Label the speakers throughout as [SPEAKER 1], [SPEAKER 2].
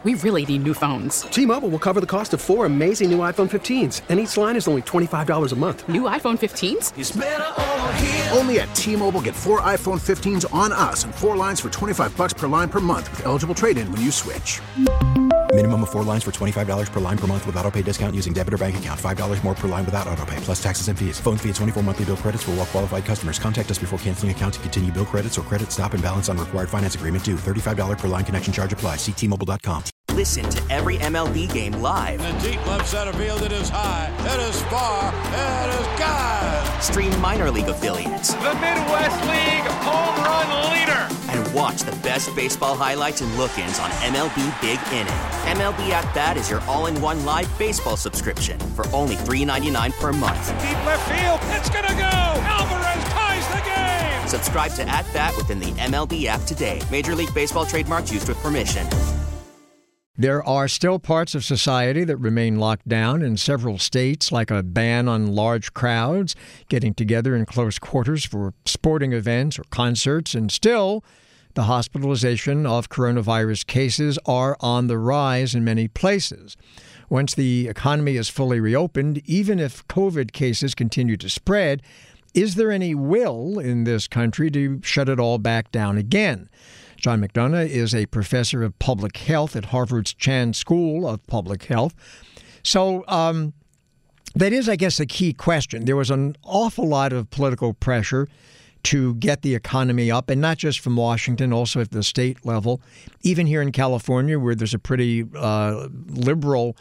[SPEAKER 1] We really need new phones.
[SPEAKER 2] T-Mobile will cover the cost of 4 amazing new iPhone 15s, and each line is only $25 a month.
[SPEAKER 1] New iPhone 15s?
[SPEAKER 3] It's better over here.
[SPEAKER 4] Only at T-Mobile, get 4 iPhone 15s on us and 4 lines for $25 per line per month with eligible trade-in when you switch.
[SPEAKER 5] Minimum of 4 lines for $25 per line per month with autopay discount using debit or bank account. $5 more per line without autopay, plus taxes and fees. Phone fee at 24 monthly bill credits for well-qualified customers. Contact us before canceling account to continue bill credits or credit stop and balance on required finance agreement due. $35 per line connection charge applies. See T-Mobile.com.
[SPEAKER 6] Listen to every MLB game live.
[SPEAKER 3] In the deep left center field, it is high, it is far, it is gone.
[SPEAKER 6] Stream minor league affiliates.
[SPEAKER 7] The Midwest League home run leader.
[SPEAKER 6] And watch the best baseball highlights and look-ins on MLB Big Inning. MLB At Bat is your all-in-one live baseball subscription for only $3.99 per month.
[SPEAKER 7] Deep left field, it's gonna go. Alvarez ties the game.
[SPEAKER 6] Subscribe to At Bat within the MLB app today. Major League Baseball trademarks used with permission.
[SPEAKER 8] There are still parts of society that remain locked down in several states, like a ban on large crowds getting together in close quarters for sporting events or concerts, and still the hospitalization of coronavirus cases are on the rise in many places. Once the economy is fully reopened, even if COVID cases continue to spread, is there any will in this country to shut it all back down again? John McDonough is a professor of public health at Harvard's Chan School of Public Health. So that is, I guess, a key question. There was an awful lot of political pressure to get the economy up, and not just from Washington, also at the state level. Even here in California, where there's a pretty liberal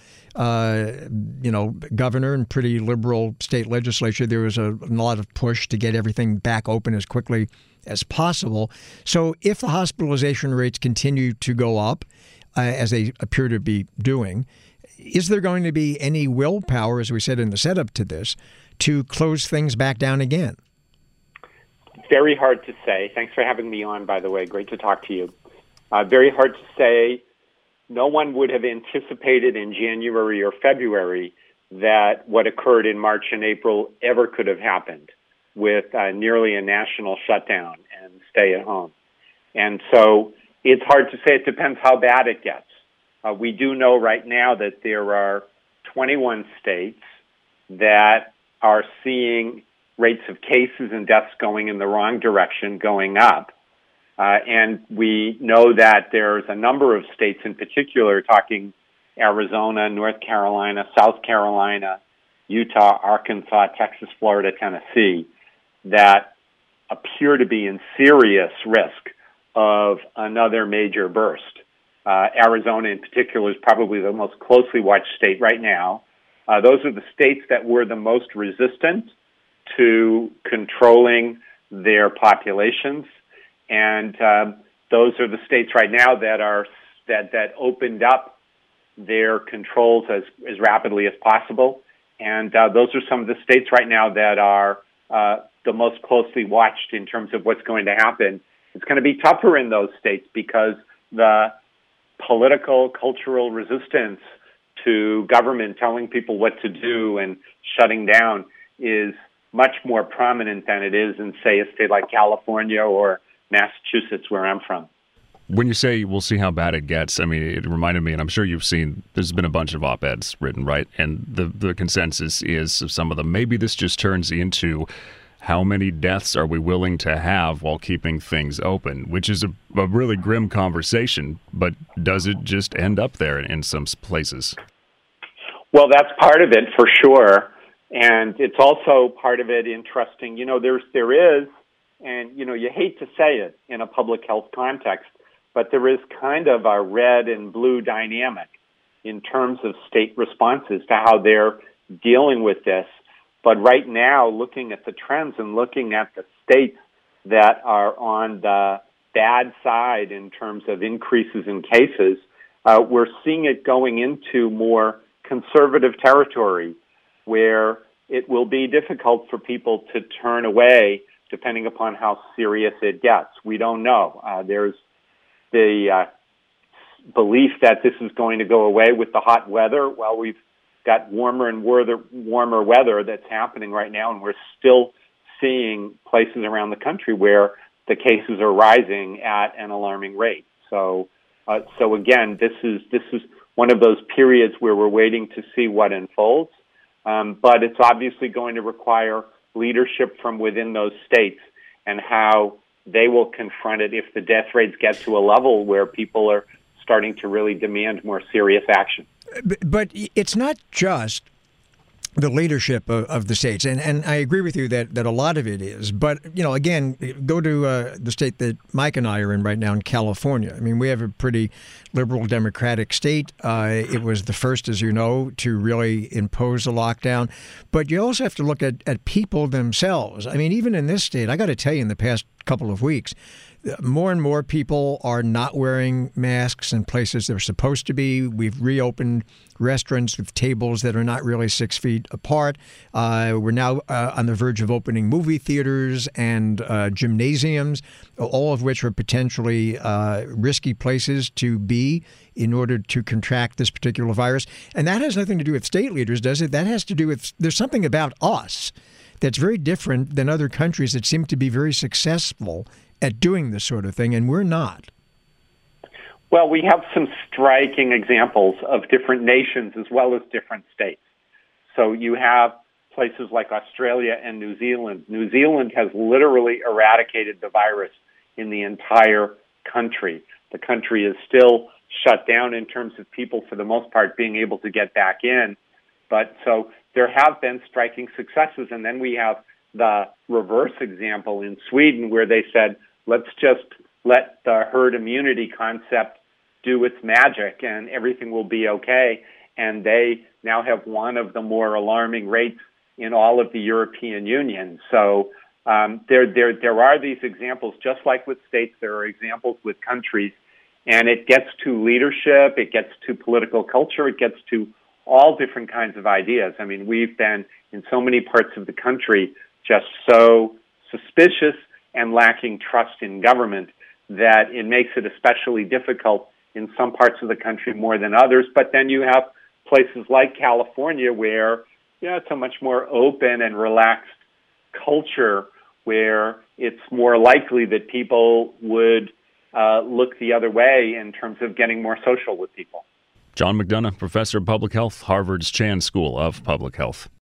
[SPEAKER 8] governor and pretty liberal state legislature, there was a lot of push to get everything back open as quickly as possible. So if the hospitalization rates continue to go up, as they appear to be doing, is there going to be any willpower, as we said in the setup to this, to close things back down again?
[SPEAKER 9] Very hard to say. Thanks for having me on, by the way. Great to talk to you. Very hard to say. No one would have anticipated in January or February that what occurred in March and April ever could have happened, with nearly a national shutdown and stay at home. And so it's hard to say. It depends how bad it gets. We do know right now that there are 21 states that are seeing rates of cases and deaths going in the wrong direction, going up. And we know that there's a number of states in particular, talking Arizona, North Carolina, South Carolina, Utah, Arkansas, Texas, Florida, Tennessee, that appear to be in serious risk of another major burst. Arizona in particular is probably the most closely watched state right now. Those are the states that were the most resistant to controlling their populations, and those are the states right now that opened up their controls as rapidly as possible. And those are some of the states right now that are the most closely watched in terms of what's going to happen. It's going to be tougher in those states because the political, cultural resistance to government telling people what to do and shutting down is much more prominent than it is in, say, a state like California or Massachusetts, where I'm from.
[SPEAKER 10] When you say we'll see how bad it gets, I mean, it reminded me, and I'm sure you've seen, there's been a bunch of op-eds written, right? And the consensus is of some of them, maybe this just turns into how many deaths are we willing to have while keeping things open, which is a really grim conversation, but does it just end up there in some places?
[SPEAKER 9] Well, that's part of it for sure. And it's also part of it interesting. You know, there is, and, you know, you hate to say it in a public health context, but there is kind of a red and blue dynamic in terms of state responses to how they're dealing with this. But right now, looking at the trends and looking at the states that are on the bad side in terms of increases in cases, we're seeing it going into more conservative territory where it will be difficult for people to turn away depending upon how serious it gets. We don't know. There's the belief that this is going to go away with the hot weather. Well, we've got warmer and warmer weather that's happening right now, and we're still seeing places around the country where the cases are rising at an alarming rate. So So again, this is one of those periods where we're waiting to see what unfolds. But it's obviously going to require leadership from within those states and how they will confront it if the death rates get to a level where people are starting to really demand more serious action.
[SPEAKER 8] But it's not just the leadership of the states, and I agree with you that a lot of it is. But, again, go to the state that Mike and I are in right now in California. I mean, we have a pretty liberal democratic state. It was the first, as you know, to really impose a lockdown. But you also have to look at people themselves. I mean, even in this state, I got to tell you, in the past couple of weeks, more and more people are not wearing masks in places they're supposed to be. We've reopened restaurants with tables that are not really 6 feet apart. We're now on the verge of opening movie theaters and gymnasiums, all of which are potentially risky places to be in order to contract this particular virus. And that has nothing to do with state leaders, does it? That has to do with, there's something about us that's very different than other countries that seem to be very successful at doing this sort of thing, and we're not.
[SPEAKER 9] Well, we have some striking examples of different nations as well as different states. So you have places like Australia and New Zealand. New Zealand has literally eradicated the virus in the entire country. The country is still shut down in terms of people, for the most part, being able to get back in. But so there have been striking successes. And then we have the reverse example in Sweden, where they said, let's just let the herd immunity concept do its magic and everything will be okay. And they now have one of the more alarming rates in all of the European Union. So there are these examples, just like with states, there are examples with countries. And it gets to leadership, it gets to political culture, it gets to all different kinds of ideas. I mean, we've been in so many parts of the country just so suspicious and lacking trust in government that it makes it especially difficult in some parts of the country more than others. But then you have places like California where, it's a much more open and relaxed culture where it's more likely that people would look the other way in terms of getting more social with people.
[SPEAKER 10] John McDonough, professor of public health, Harvard's Chan School of Public Health.